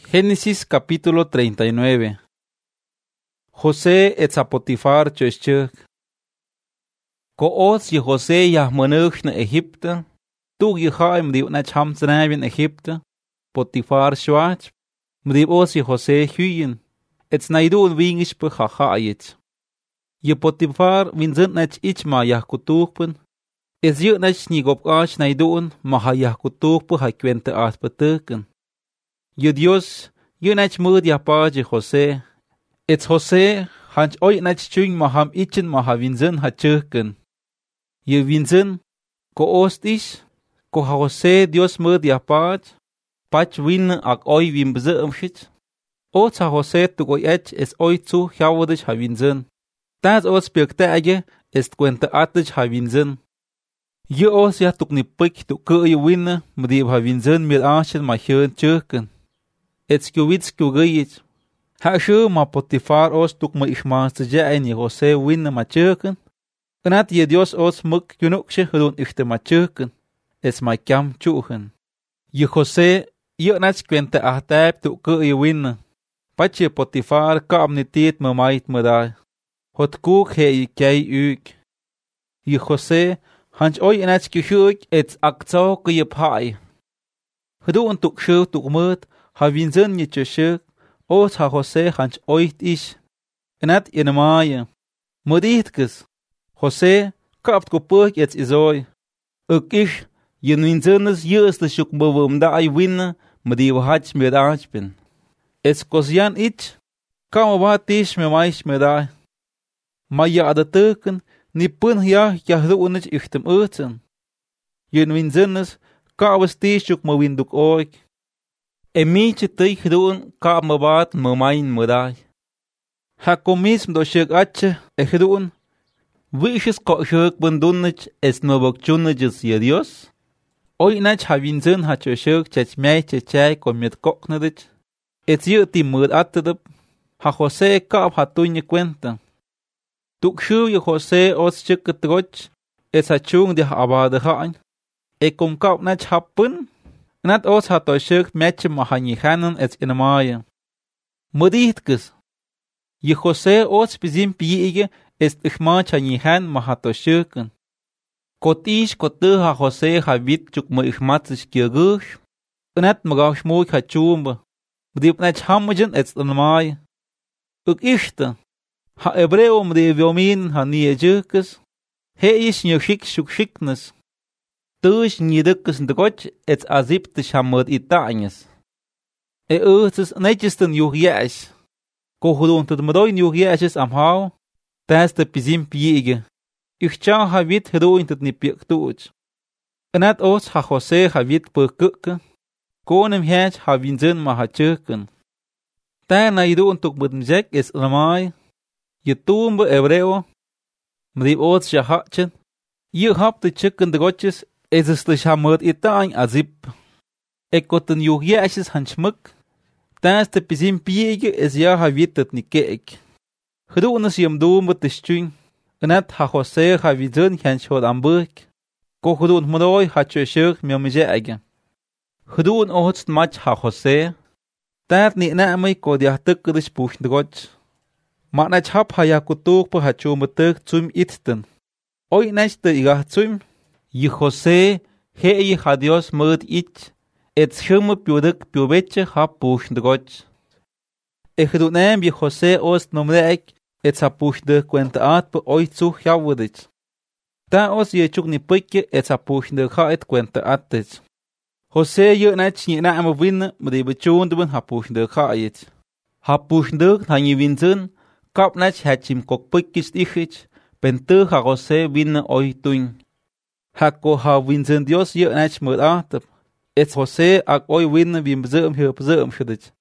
Génesis capítulo 39. José et a Potifar chöschök. Koos je José ja manöch na Egypte. Tug je haim die na chamsnave in Egypte. Potifar schwach. Mdiep os je José huyen. Et snaidu wingisch pe hachayet. Je Potifar winzent nach ichma ja kutupen. Es je nach nigop ach naidun ma ha ja kutupe ha kwente as beteken. Je Dios, je nach mud ja paje José. Et José, hanch oi nach chung maham ichen maha winzen ha chöken. Je winzen, ko ost is, ko ha José Dios mud ja paj, pach win ak oi wim bezeumschit. Ots ha José tuk oi ech es oi zu hjauwedisch ha winzen. Tas os birktage est kwente atich ha winzen. Je os ja tuk ni pik tuk ke je winne, mdieb ha winzen mir achen ma chön chöken. Et skjuvits skjugijit. Ha shu ma Potifar os tuk ma ishmaas ja en je José winne ma chöken. Enat je Dios os muk junukshe hudun ichte ma chöken. Es ma kiam chuchen. Je José je nach kwente ahtaib tuk ke je winne. Pach je Potifar kaam ni tiet me mait me da. Hot kook he je kei uuk. Je José hanch oi enach kjuuk et akzo ke je pai. Hudun tuk shu tuk mut. Ha winzen je chöshök, os ha José hanch oit ish. Enat in maaie. Moditkes. José, kapt kopuk et izoi. Uk ish, je winzenes jöste shuk bewum da ai winne, medi wahach me daach bin. Es kosjan ich, kam wat ish me maish me da. Ma ja de teuken, ni pun ja ruunich ichtem urten. Je winzenes, kawes tish shuk me winduk oik. Emiche teich doen kaap me baat me main me daai. Ha komism do shuk atje e doen. Wishes ko shuk bundunnich es no bokchunnich je Dios. Oi nach ha winzen ha shuk chech mei chechai ko met koknedich. Et yuti mud atedep. Ha José kaap ha tuñe cuenta. Tuk shu je José os shuk troch. Es ha chung de ha abade hain. E kom kaap nach ha pun. Nat os ha to shuk metche mahanyihanen et in maaie. Moditkes. Je José os bizim piige est ichmach hanyihan mahato shuken. Kotish kotu ha José ha wit chuk me ichmatsish kirgush. Nat magach moik ha chumba. Mdip nach hamjen et in maaie. Uk ishte. Ha Hebreo mdi viomin ha nie jukes. He is nyushik shuk shiknes. Tush nidukes ndgoch et aziptish hamod itanyes. E urtes netjesten juhjesh. Kohudun tot medoin juhjeshes am hau. Tas de pizim piege. Ich cha ha wit hedoin tot ni piek tuch. Enat os ha José ha wit per kukke. Konem hech ha winzen ma ha chöken. Ta na idun tuk mudmjek es ramai. Je tumbe Hebreo. Mdi os shahatchen. Je hap de chöken de goches. Es ist de hamod itang azip. Ekoten juhjeshes han schmuk. Tas de pizim piege es ja ha witet ni keek. Gedoenes yem doen met de stuin. Enat ha José ha wizen hen schod am burg. Ko gedoen modoi ha chöshök me ege. Gedoen ohst mach ha José. Tat ni na me ko dia tukkelis puch droch. Ma na chap ha ja kutuk po ha chumetuk zum itten. Oi nächte iga zum. Je José he ha Dios mud ich. Et schumme piuduk piubeche ha puch droch. E gedoen je José ost nomreek. Et sa puch de kwente at pe oi zu hjauwedich. Ta os je chuk ni pike et sa puch de ha et kwente atich. José je nach ni na am winne met de bechon de ha puch de ha it. Ha puch de ha ni winzen kap nach hachim kok pikis ichich pente ha José winne oi tuin. Ha ko ha winzen Dios je nach met at. Et José ak oi winne wim zeum schudich.